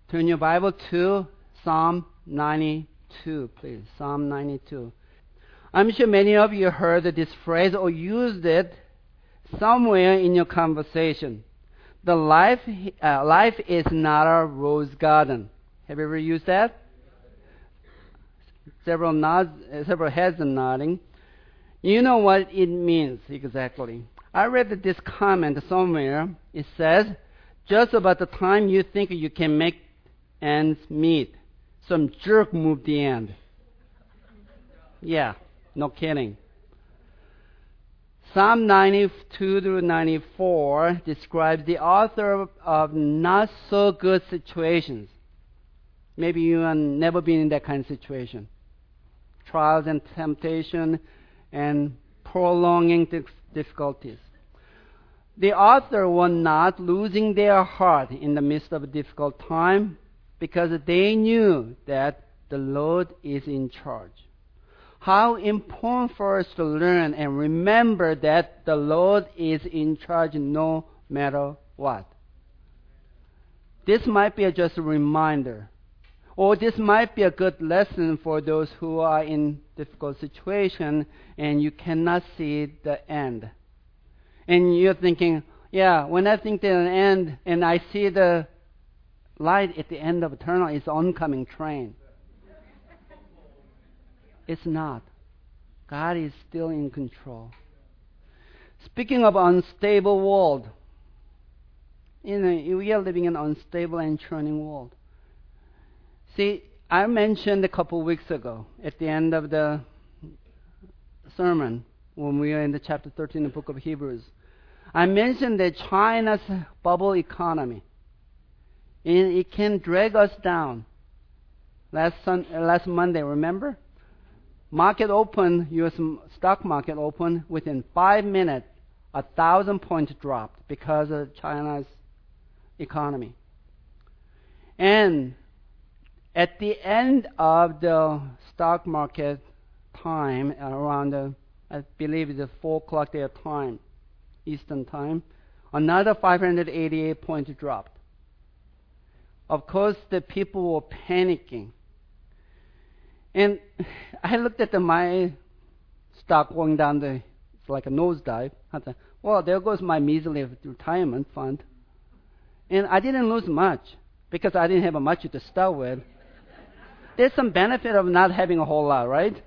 Turn your Bible to Psalm 92, please. Psalm 92. I'm sure many of you heard this phrase or used it somewhere in your conversation. The life is not a rose garden. Have you ever used that? Several heads are nodding. You know what it means exactly. I read this comment somewhere. It says, just about the time you think you can make ends meet, some jerk moved the end. Yeah, no kidding. Psalm 92 through 94 describes the author of not so good situations. Maybe you have never been in that kind of situation. Trials and temptation and prolonging difficulties. The author was not losing their heart in the midst of a difficult time because they knew that the Lord is in charge. How important for us to learn and remember that the Lord is in charge no matter what. This might be just a reminder, or this might be a good lesson for those who are in difficult situation and you cannot see the end. And you're thinking, yeah, when I think there's an end and I see the light at the end of the tunnel, it's oncoming train. It's not. God is still in control. Speaking of unstable world, we are living in an unstable and churning world. See, I mentioned a couple of weeks ago at the end of the sermon when we are in the chapter 13 of the book of Hebrews. I mentioned that China's bubble economy, and it can drag us down. Last Monday, remember? Market open, U.S. stock market opened within 5 minutes, 1,000 points dropped because of China's economy. And at the end of the stock market time, around I believe it's 4 o'clock their time, Eastern time, another 588 points dropped. Of course, the people were panicking. And I looked at my stock going down it's like a nosedive. I thought, well, there goes my measly retirement fund. And I didn't lose much because I didn't have much to start with. There's some benefit of not having a whole lot, right?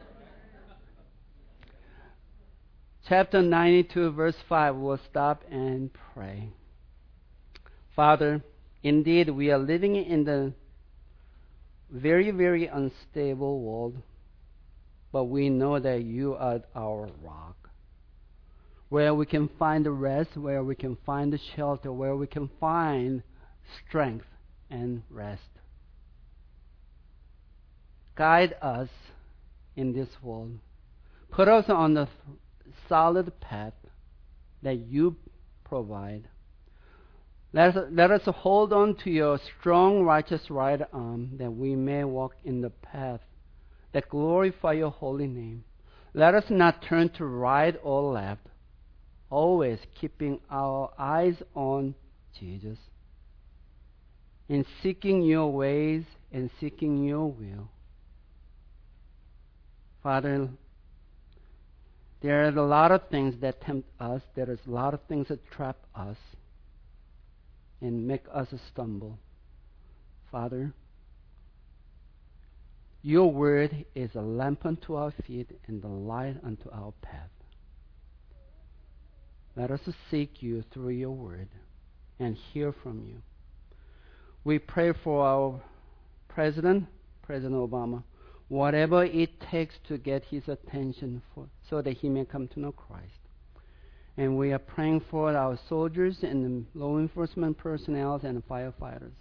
Chapter 92, verse 5, we'll stop and pray. Father, indeed, we are living in the very, very unstable world, but we know that you are our rock, where we can find the rest, where we can find the shelter, where we can find strength and rest. Guide us in this world. Put us on the solid path that you provide. Let us hold on to your strong, righteous right arm that we may walk in the path that glorify your holy name. Let us not turn to right or left, always keeping our eyes on Jesus, in seeking your ways and seeking your will. Father, there are a lot of things that tempt us. There is a lot of things that trap us and make us stumble. Father, your word is a lamp unto our feet and the light unto our path. Let us seek you through your word and hear from you. We pray for our President Obama, whatever it takes to get his attention so that he may come to know Christ. And we are praying for our soldiers and the law enforcement personnel and the firefighters.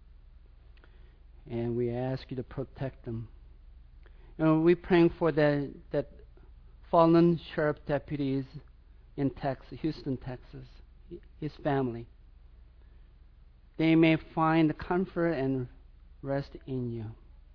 And we ask you to protect them. And we're praying for that fallen sheriff deputies in Houston, Texas, his family. They may find comfort and rest in you.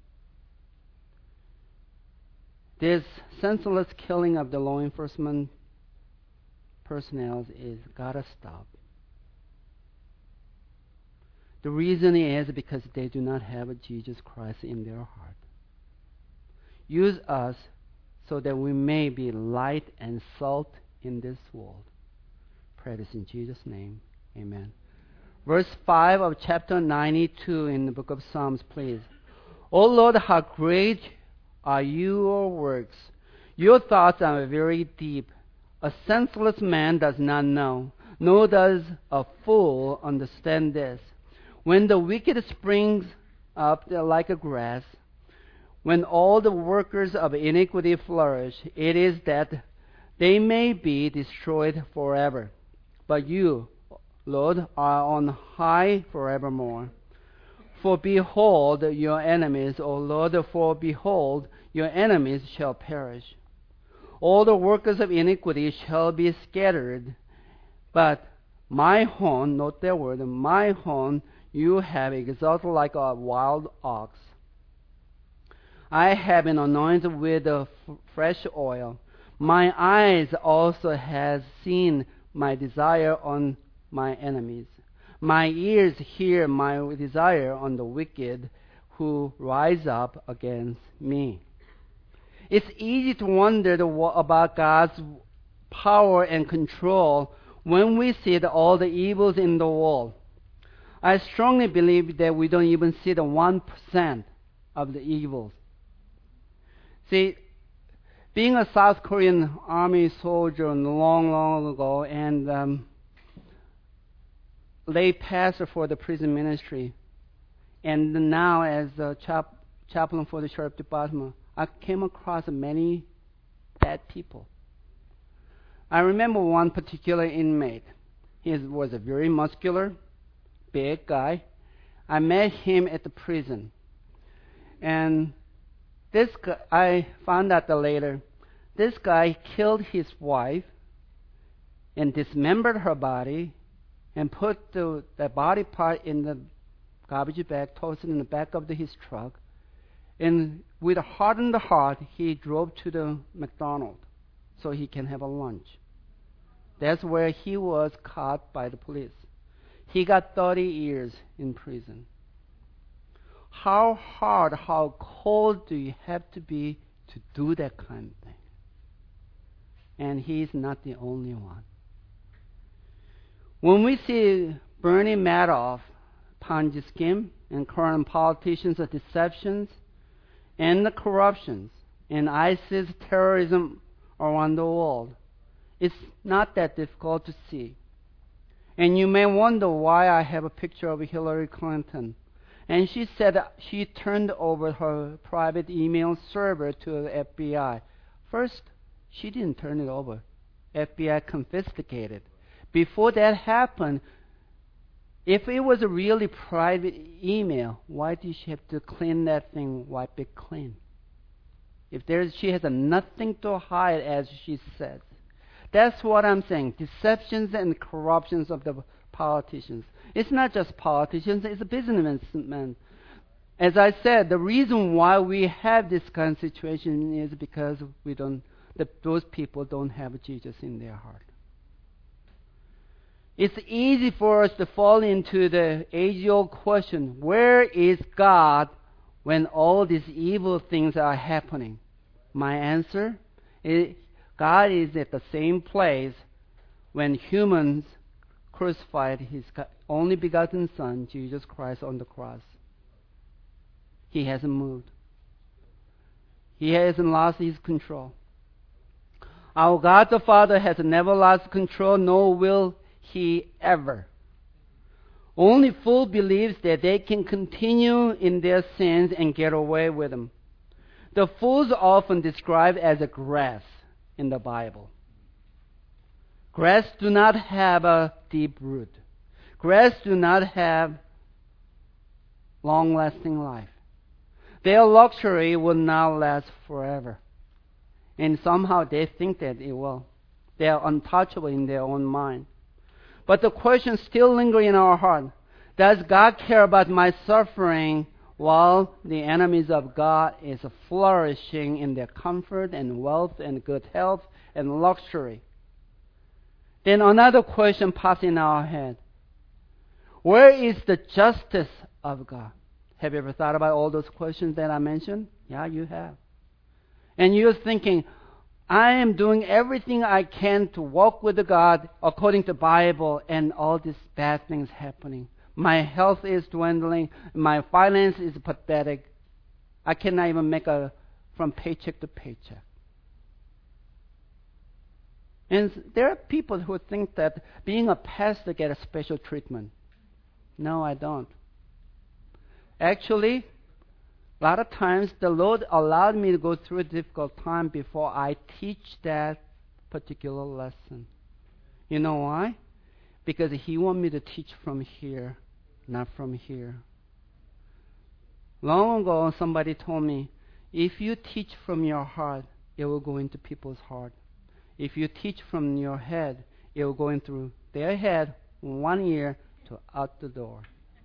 This senseless killing of the law enforcement personnel is gotta stop. The reason is because they do not have Jesus Christ in their heart. Use us so that we may be light and salt in this world. Pray this in Jesus' name. Amen. Verse 5 of chapter 92 in the book of Psalms, please. O Lord, how great are your works. Your thoughts are very deep. A senseless man does not know, nor does a fool understand this. When the wicked springs up like a grass, when all the workers of iniquity flourish, it is that they may be destroyed forever. But you, Lord, are on high forevermore. For behold your enemies, O Lord, for behold your enemies shall perish. All the workers of iniquity shall be scattered. But my horn, note that word, my horn you have exalted like a wild ox. I have been anointed with fresh oil. My eyes also has seen my desire on my enemies. My ears hear my desire on the wicked who rise up against me. It's easy to wonder about God's power and control when we see all the evils in the world. I strongly believe that we don't even see the 1% of the evils. See, being a South Korean army soldier long ago and lay pastor for the prison ministry, and now as a chaplain for the sheriff department, I came across many bad people. I remember one particular inmate. He was a very muscular, big guy. I met him at the prison. And this guy, I found out later, this guy killed his wife and dismembered her body and put the body part in the garbage bag, tossed it in the back of his truck. And with a hardened heart, he drove to the McDonald's so he can have a lunch. That's where he was caught by the police. He got 30 years in prison. How hard, how cold do you have to be to do that kind of thing? And he's not the only one. When we see Bernie Madoff, Ponzi scheme, and current politicians' deceptions, and the corruptions, and ISIS terrorism around the world, it's not that difficult to see. And you may wonder why I have a picture of Hillary Clinton. And she said she turned over her private email server to the FBI. First, she didn't turn it over. FBI confiscated. Before that happened, if it was a really private email, why did she have to clean that thing, wipe it clean? She has nothing to hide, as she says. That's what I'm saying. Deceptions and corruptions of the politicians. It's not just politicians, it's businessmen. As I said, the reason why we have this kind of situation is because those people don't have Jesus in their heart. It's easy for us to fall into the age-old question, where is God when all these evil things are happening? My answer is, God is at the same place when humans crucified His only begotten Son, Jesus Christ, on the cross. He hasn't moved. He hasn't lost His control. Our God the Father has never lost control, nor will He ever. Only fool believes that they can continue in their sins and get away with them. The fools are often described as a grass in the Bible. Grass do not have a deep root. Grass do not have long-lasting life. Their luxury will not last forever. And somehow they think that it will. They are untouchable in their own mind. But the question still lingers in our heart. Does God care about my suffering while the enemies of God is flourishing in their comfort and wealth and good health and luxury? Then another question pops in our head. Where is the justice of God? Have you ever thought about all those questions that I mentioned? Yeah, you have. And you're thinking, I am doing everything I can to walk with God according to the Bible, and all these bad things happening. My health is dwindling. My finance is pathetic. I cannot even make from paycheck to paycheck. And there are people who think that being a pastor get a special treatment. No, I don't. Actually, a lot of times the Lord allowed me to go through a difficult time before I teach that particular lesson. You know why? Because He wants me to teach from here, not from here. Long ago, somebody told me, if you teach from your heart, it will go into people's heart. If you teach from your head, it will go in through their head, one ear, to out the door.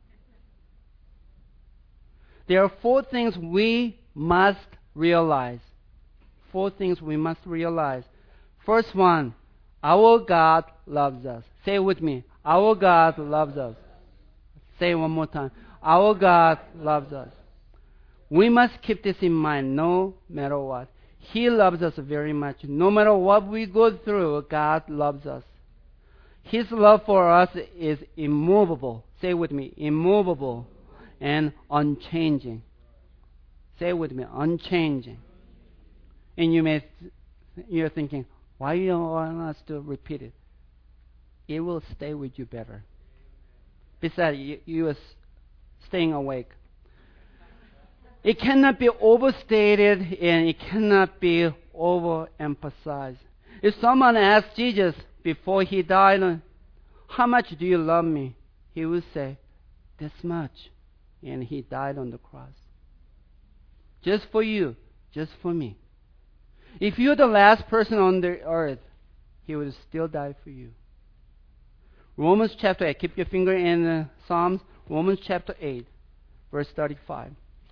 There are 4 things we must realize. 4 things we must realize. First one, our God loves us. Say it with me. Our God loves us. Say it one more time. Our God loves us. We must keep this in mind no matter what. He loves us very much. No matter what we go through, God loves us. His love for us is immovable. Say it with me. Immovable and unchanging. Say it with me. Unchanging. And you're thinking, why you want us to repeat it? It will stay with you better. Besides, you are staying awake. It cannot be overstated and it cannot be overemphasized. If someone asked Jesus before He died, how much do you love me? He would say, this much. And He died on the cross. Just for you, just for me. If you're the last person on the earth, He would still die for you. Romans chapter 8, keep your finger in Psalms, Romans chapter 8, verse 35.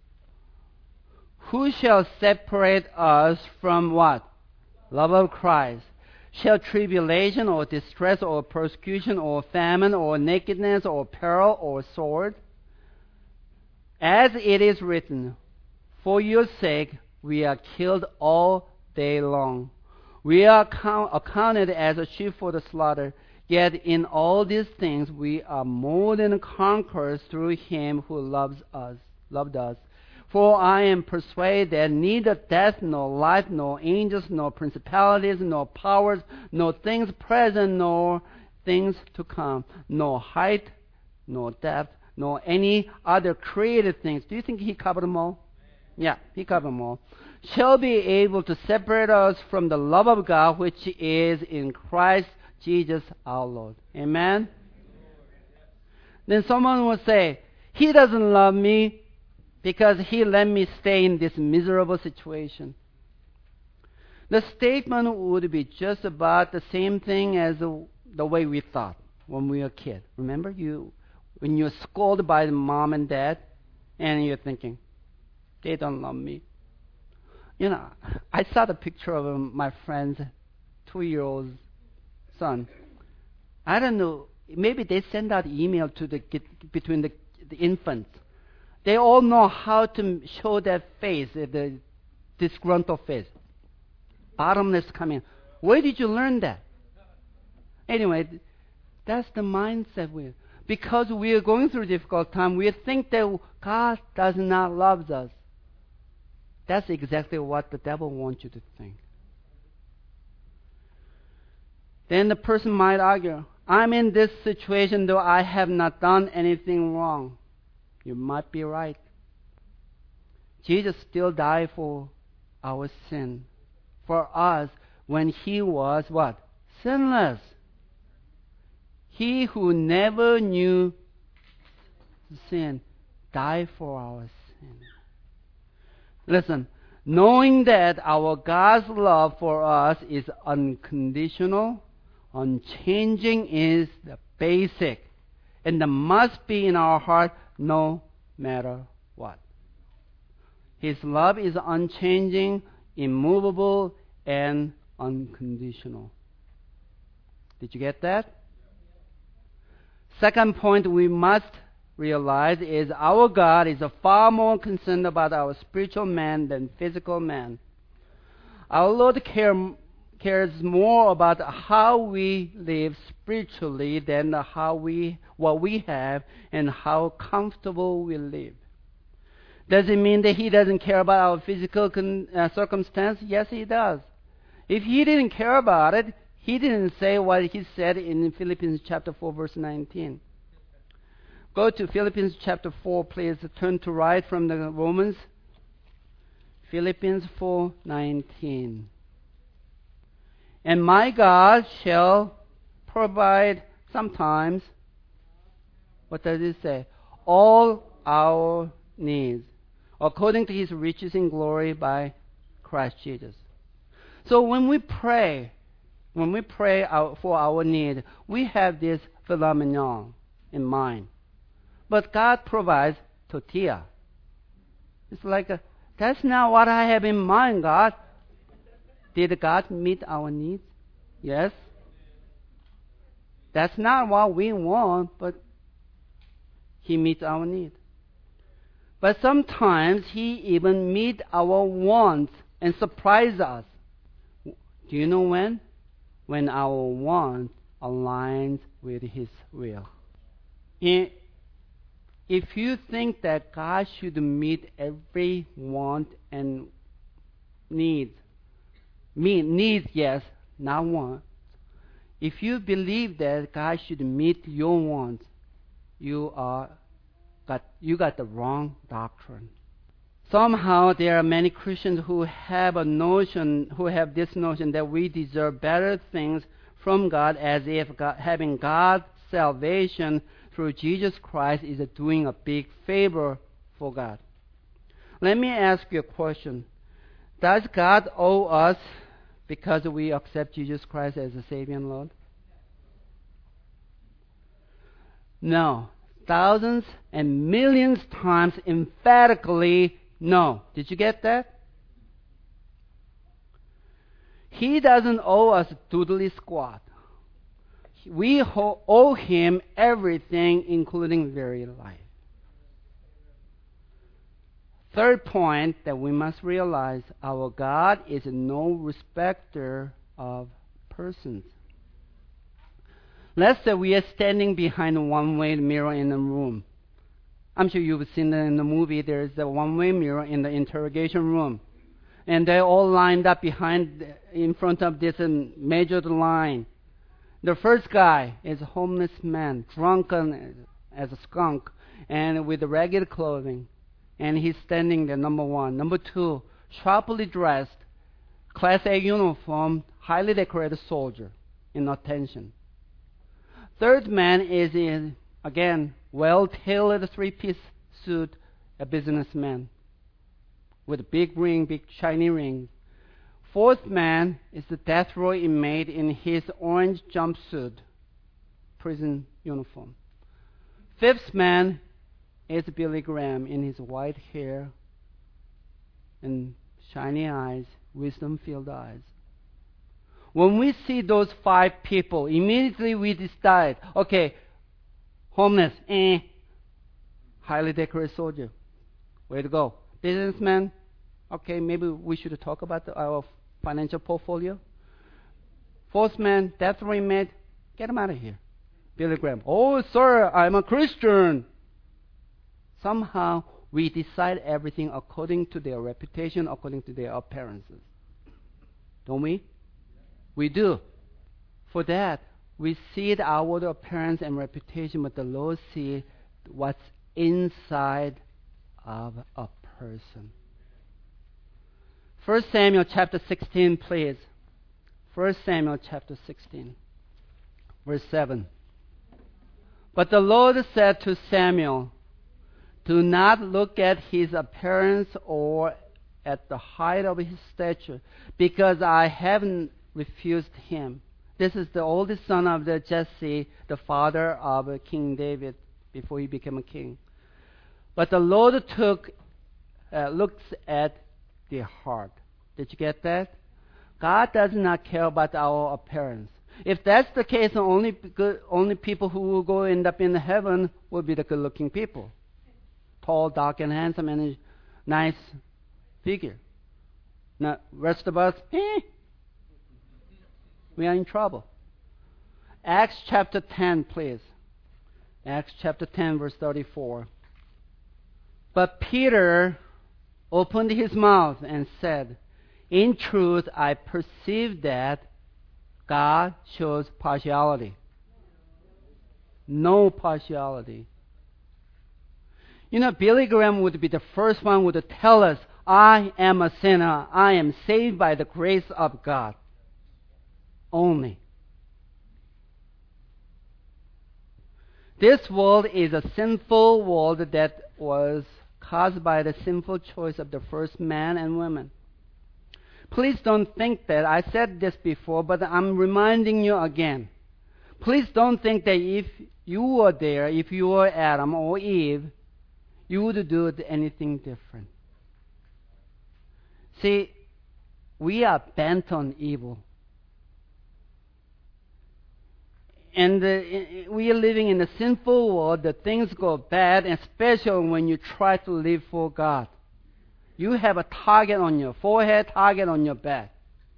Who shall separate us from what? Love of Christ. Shall tribulation or distress or persecution or famine or nakedness or peril or sword? As it is written, for your sake we are killed all day long. We are accounted as a sheep for the slaughter. Yet in all these things we are more than conquerors through Him who loved us. For I am persuaded that neither death, nor life, nor angels, nor principalities, nor powers, nor things present, nor things to come, nor height, nor depth, nor any other created things. Do you think He covered them all? Yeah, He covered them all. Shall be able to separate us from the love of God which is in Christ Jesus our Lord. Amen? Then someone will say, He doesn't love me because He let me stay in this miserable situation. The statement would be just about the same thing as the way we thought when we were a kid. Remember, when you're scolded by the mom and dad, and you're thinking, they don't love me. You know, I saw the picture of my friend's 2-year-old son. I don't know, maybe they send out email to between the infants. They all know how to show that face, the disgruntled face. Bottomless coming. Where did you learn that? Anyway, that's the mindset we're. Because we are going through a difficult time, we think that God does not love us. That's exactly what the devil wants you to think. Then the person might argue, I'm in this situation though I have not done anything wrong. You might be right. Jesus still died for our sin. For us, when He was what? Sinless. He who never knew sin died for our sin. Listen, knowing that our God's love for us is unconditional, unchanging is the basic, and the must be in our heart no matter what. His love is unchanging, immovable, and unconditional. Did you get that? Second point we must realize is our God is far more concerned about our spiritual man than physical man. Our Lord cares more about how we live spiritually than what we have and how comfortable we live. Does it mean that He doesn't care about our physical circumstance? Yes, He does. If He didn't care about it, He didn't say what He said in Philippians chapter 4, verse 19. Go to Philippians chapter 4, please. Turn to right from the Romans. Philippians 4:19. And my God shall provide sometimes, what does it say? All our needs, according to His riches in glory by Christ Jesus. So when we pray for our need, we have this phenomenon in mind. But God provides tortilla. It's like, that's not what I have in mind, God. Did God meet our needs? Yes. That's not what we want, but He meets our need. But sometimes He even meets our wants and surprises us. Do you know when? When our want aligns with His will. If you think that God should meet every want and needs, yes, not wants. If you believe that God should meet your wants, you got the wrong doctrine. Somehow there are many Christians who have this notion that we deserve better things from God, as if having God's salvation through Jesus Christ is doing a big favor for God. Let me ask you a question. Does God owe us because we accept Jesus Christ as a Savior and Lord? No. Thousands and millions times emphatically no. Did you get that? He doesn't owe us doodly squat. We owe Him everything, including very life. Third point that we must realize, our God is no respecter of persons. Let's say we are standing behind a one-way mirror in a room. I'm sure you've seen that in the movie. There's a one-way mirror in the interrogation room. And they're all lined up in front of this measured line. The first guy is a homeless man, drunken as a skunk, and with ragged clothing. And he's standing there, number one. Number two, sharply dressed, Class A uniform, highly decorated soldier in attention. Third man is in, again, well-tailored three-piece suit, a businessman with a big ring, big shiny ring. Fourth man is the death row inmate in his orange jumpsuit, prison uniform. Fifth man is Billy Graham in his white hair and shiny eyes, wisdom-filled eyes. When we see those five people, immediately we decide, okay, homeless, highly decorated soldier, way to go. Businessman, okay, maybe we should talk about our financial portfolio. Fourth man, death row inmate, get him out of here. Billy Graham, oh, sir, I'm a Christian. Somehow we decide everything according to their reputation, according to their appearances. Don't we? We do. For that, we see the outward appearance and reputation, but the Lord sees what's inside of a person. 1 Samuel chapter 16, please. 1 Samuel chapter 16, verse 7. But the Lord said to Samuel, do not look at his appearance or at the height of his stature, because I haven't refused him. This is the oldest son of Jesse, the father of King David, before he became a king. But the Lord looks at the heart. Did you get that? God does not care about our appearance. If that's the case, only people who will go end up in heaven will be the good-looking people. Tall, dark, and handsome, and a nice figure. Now, rest of us, we are in trouble. Acts chapter 10, please. Acts chapter 10, verse 34. But Peter opened his mouth and said, in truth, I perceive that God shows partiality. No partiality. You know, Billy Graham would be the first one who would tell us, I am a sinner. I am saved by the grace of God. Only. This world is a sinful world that was caused by the sinful choice of the first man and woman. Please don't think that, I said this before, but I'm reminding you again. Please don't think that if you were there, if you were Adam or Eve, you would do anything different. See, we are bent on evil. And we are living in a sinful world that things go bad, especially when you try to live for God. You have a target on your forehead, target on your back.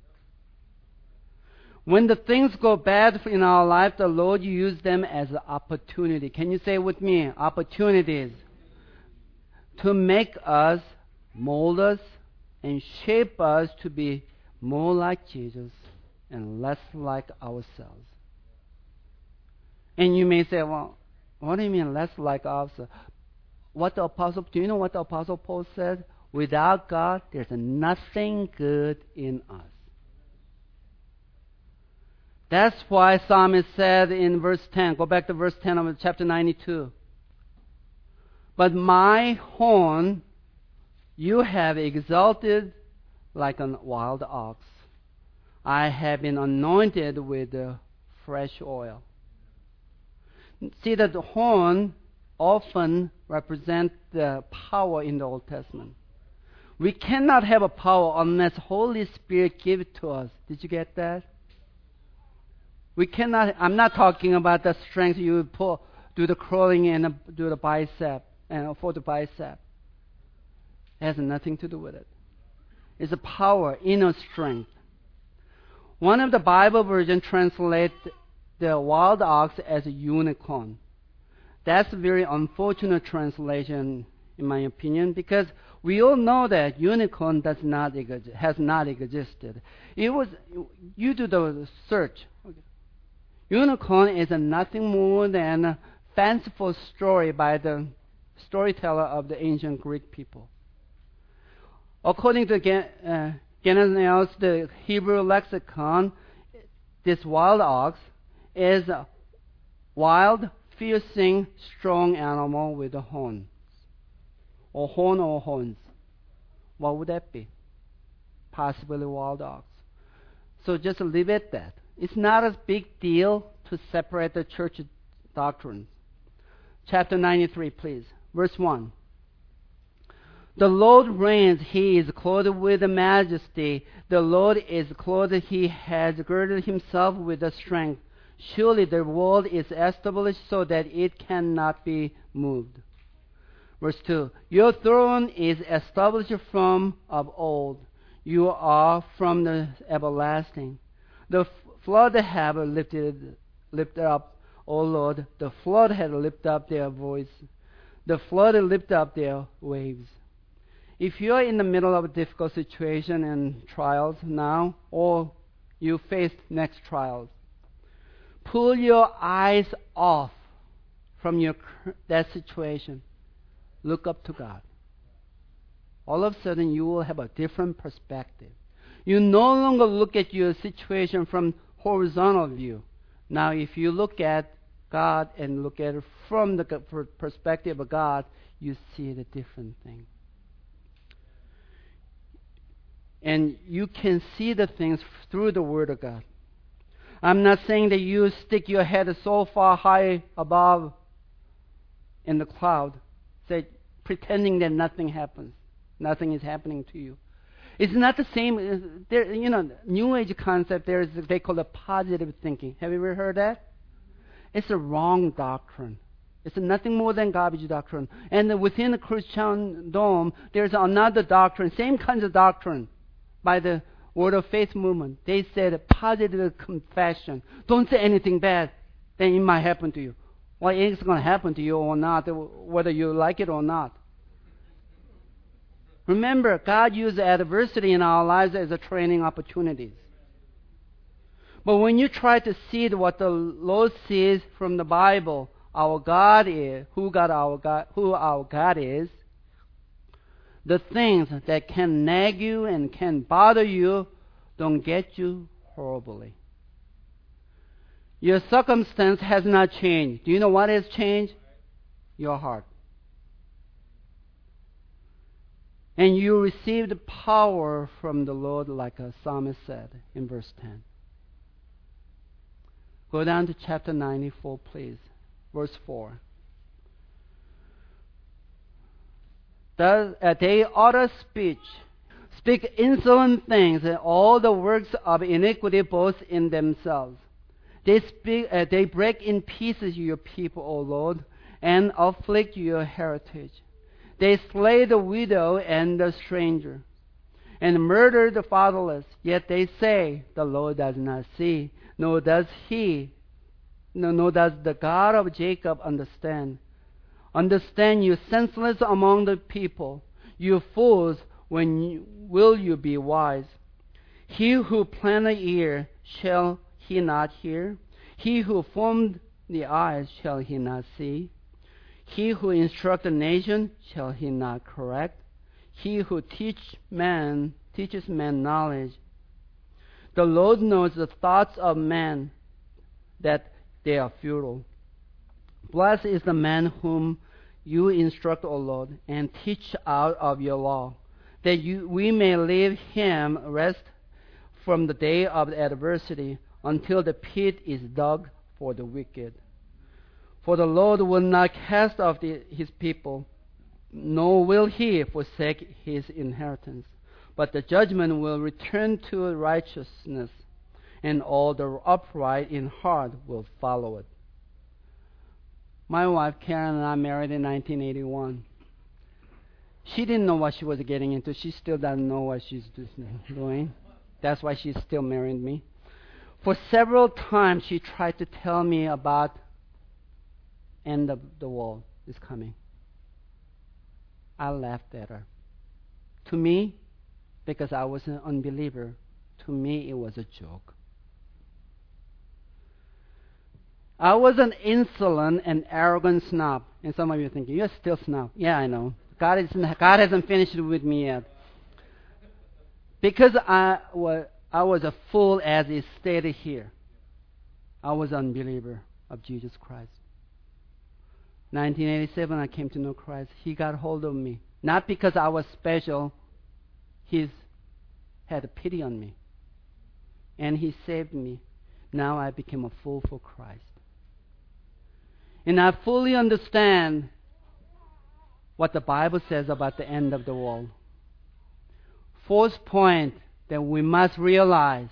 When the things go bad in our life, the Lord uses them as an opportunity. Can you say with me? Opportunities. To make us, mold us, and shape us to be more like Jesus and less like ourselves. And you may say, well, what do you mean less like ourselves? Do you know what the Apostle Paul said? Without God, there's nothing good in us. That's why Psalmist said in verse 10, go back to verse 10 of chapter 92. But my horn you have exalted like a wild ox. I have been anointed with fresh oil. See that the horn often represents the power in the Old Testament. We cannot have a power unless Holy Spirit gives it to us. Did you get that? We cannot. I'm not talking about the strength you pull, do the crawling and do the bicep and for the bicep. It has nothing to do with it. It's a power, inner strength. One of the Bible versions translates the wild ox as a unicorn. That's a very unfortunate translation, in my opinion, because we all know that unicorn has not existed. You do the search. Okay. Unicorn is nothing more than a fanciful story by the storyteller of the ancient Greek people. According to Genesius, the Hebrew lexicon, this wild ox is a wild, fiercing, strong animal with a horn. Or horn or horns. What would that be? Possibly wild ox. So just leave it at that. It's not a big deal to separate the church doctrines. Chapter 93, please. Verse 1. The Lord reigns, He is clothed with majesty. The Lord is clothed, He has girded Himself with strength. Surely the world is established so that it cannot be moved. Verse 2. Your throne is established from of old. You are from the everlasting. The flood have lifted up, O Lord. The flood had lifted up their voice. The flood lifted up their waves. If you are in the middle of a difficult situation and trials now, or you face next trials, pull your eyes off from that situation. Look up to God. All of a sudden, you will have a different perspective. You no longer look at your situation from horizontal view. Now, if you look at God and look at it from the perspective of God, you see the different thing. And you can see the things through the Word of God. I'm not saying that you stick your head so far high above in the cloud, say, pretending that nothing happens. Nothing is happening to you. It's not the same. There, New Age concept. They call it positive thinking. Have you ever heard that? It's a wrong doctrine. It's nothing more than garbage doctrine. And within the Christendom, there's another doctrine, same kinds of doctrine, by the Word of Faith movement. They said positive confession. Don't say anything bad, then it might happen to you. Well, it's going to happen to you or not, whether you like it or not. Remember, God used adversity in our lives as a training opportunities. But when you try to see what the Lord sees from the Bible, our God is, who our God is, the things that can nag you and can bother you don't get you horribly. Your circumstance has not changed. Do you know what has changed? Your heart. And you received power from the Lord, like a psalmist said in verse 10. Go down to chapter 94, please. Verse 4. They utter speak insolent things, and all the works of iniquity boast in themselves. They break in pieces your people, O Lord, and afflict your heritage. They slay the widow and the stranger, and murder the fatherless. Yet they say, the Lord does not see, nor does the God of Jacob understand. Understand, you senseless among the people, you fools, will you be wise? He who planted an ear, shall he not hear? He who formed the eyes, shall he not see? He who instructs a nation, shall he not correct? He who teaches man knowledge. The Lord knows the thoughts of man, that they are futile. Blessed is the man whom you instruct, O Lord, and teach out of your law, that we may leave him rest from the day of adversity, until the pit is dug for the wicked. For the Lord will not cast off his people, nor will he forsake his inheritance. But the judgment will return to righteousness, and all the upright in heart will follow it. My wife Karen and I married in 1981. She didn't know what she was getting into. She still doesn't know what she's doing. That's why she's still marrying me. For several times she tried to tell me about end of the world is coming. I laughed at her. To me, because I was an unbeliever, to me it was a joke. I was an insolent and arrogant snob. And some of you are thinking, you're still snob. Yeah, I know. God hasn't finished with me yet. Because I was a fool, as is stated here. I was an unbeliever of Jesus Christ. 1987, I came to know Christ. He got hold of me. Not because I was special. He had pity on me. And He saved me. Now I became a fool for Christ. And I fully understand what the Bible says about the end of the world. Fourth point that we must realize,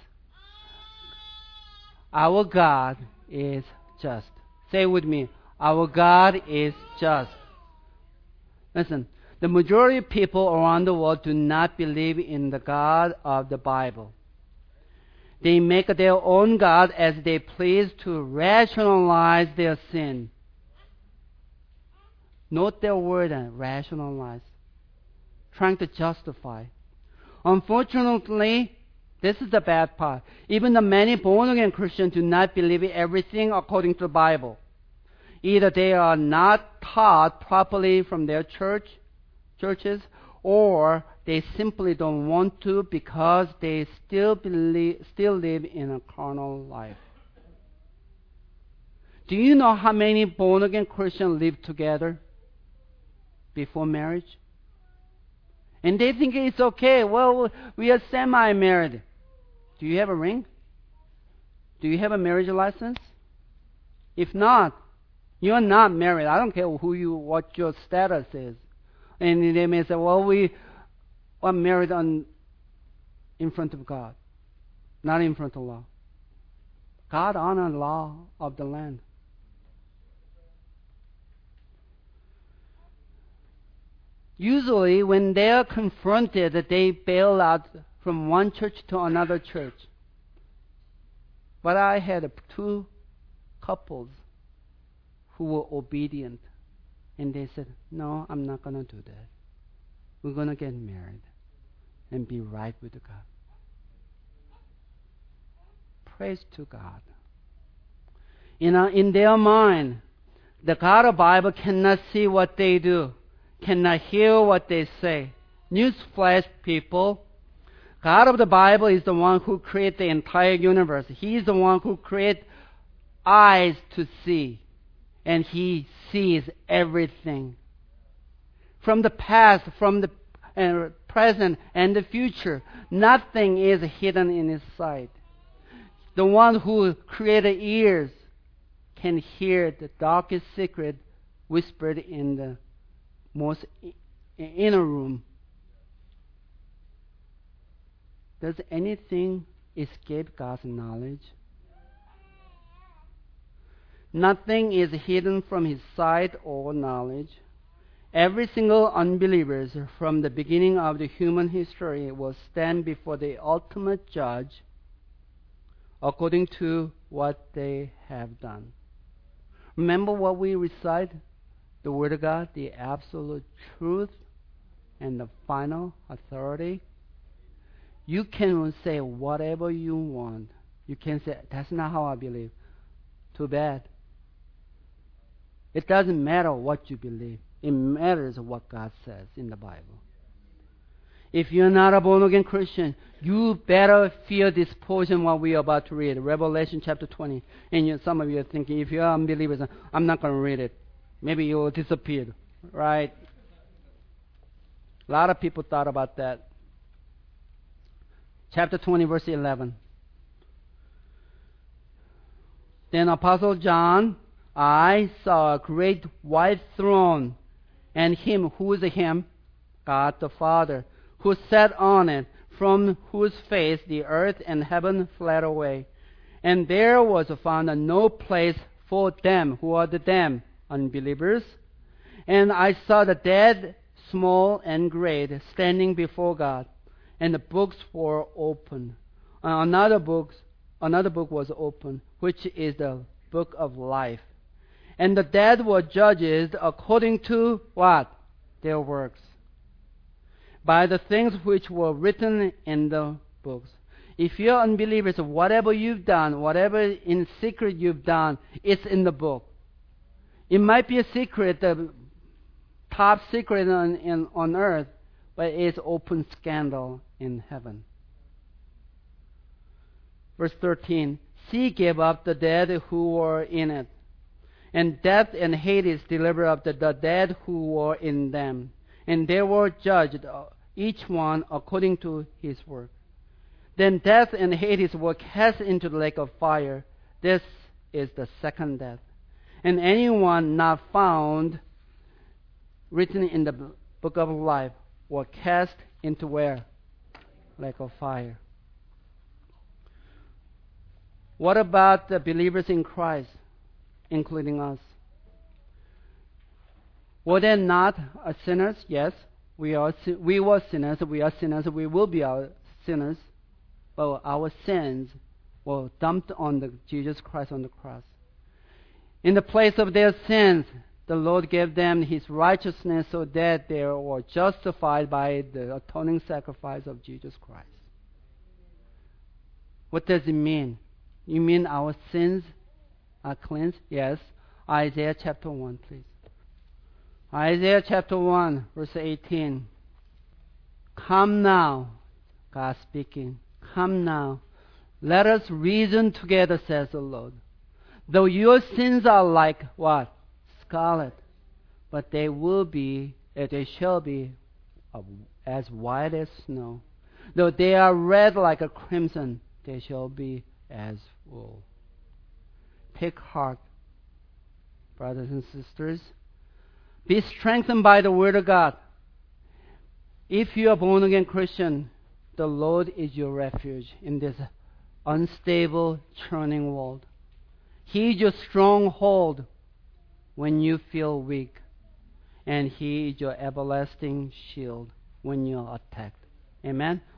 our God is just. Say it with me. Our God is just. Listen, the majority of people around the world do not believe in the God of the Bible. They make their own God as they please to rationalize their sin. Note their word, rationalize. Trying to justify. Unfortunately, this is the bad part. Even the many born-again Christians do not believe everything according to the Bible. Either they are not taught properly from their churches, or they simply don't want to because they still live in a carnal life. Do you know how many born-again Christians live together before marriage? And they think it's okay. Well, we are semi-married. Do you have a ring? Do you have a marriage license? If not, you're not married. I don't care what your status is. And they may say, well, we are married on in front of God, not in front of law. God honors the law of the land. Usually, when they are confronted, they bail out from one church to another church. But I had 2 couples who were obedient. And they said, no, I'm not going to do that. We're going to get married and be right with God. Praise to God. In their mind, the God of the Bible cannot see what they do, cannot hear what they say. Newsflash, people. God of the Bible is the one who created the entire universe. He is the one who created eyes to see. And He sees everything. From the past, from the present, and the future, nothing is hidden in His sight. The one who created ears can hear the darkest secret whispered in the most inner room. Does anything escape God's knowledge? Nothing is hidden from His sight or knowledge. Every single unbeliever from the beginning of the human history will stand before the ultimate judge according to what they have done. Remember what we recite? The Word of God, the absolute truth and the final authority. You can say whatever you want. You can say, that's not how I believe. Too bad. It doesn't matter what you believe. It matters what God says in the Bible. If you're not a born-again Christian, you better fear this portion what we are about to read, Revelation chapter 20. And some of you are thinking, if you're unbelievers, I'm not going to read it. Maybe you will disappear, right? A lot of people thought about that. Chapter 20, verse 11. Then Apostle John, I saw a great white throne, and Him, who is Him? God the Father, who sat on it, from whose face the earth and heaven fled away. And there was found no place for them. Who are the them? Unbelievers. And I saw the dead, small and great, standing before God, and the books were open. Another book was open, which is the book of life. And the dead were judged according to what? Their works. By the things which were written in the books. If you're unbelievers, whatever you've done, whatever in secret you've done, it's in the book. It might be a secret, the top secret on earth, but it's open scandal in heaven. Verse 13, sea gave up the dead who were in it, and death and Hades delivered up the dead who were in them. And they were judged, each one according to his work. Then death and Hades were cast into the lake of fire. This is the second death. And anyone not found written in the book of life were cast into where? Lake of fire. What about the believers in Christ, including us? Were they not sinners? Yes, we were sinners. We are sinners. We will be sinners. But our sins were dumped on Jesus Christ on the cross. In the place of their sins, the Lord gave them His righteousness so that they were justified by the atoning sacrifice of Jesus Christ. What does it mean? You mean our sins are cleansed? Yes. Isaiah chapter 1, please. Isaiah chapter 1, verse 18. Come now, God speaking. Come now. Let us reason together, says the Lord. Though your sins are like what? Scarlet. But they shall be as white as snow. Though they are red like a crimson, they shall be as wool. Take heart, brothers and sisters. Be strengthened by the Word of God. If you are born again Christian, The Lord is your refuge in this unstable, churning world. He is your stronghold when you feel weak, and He is your everlasting shield when you're attacked. Amen?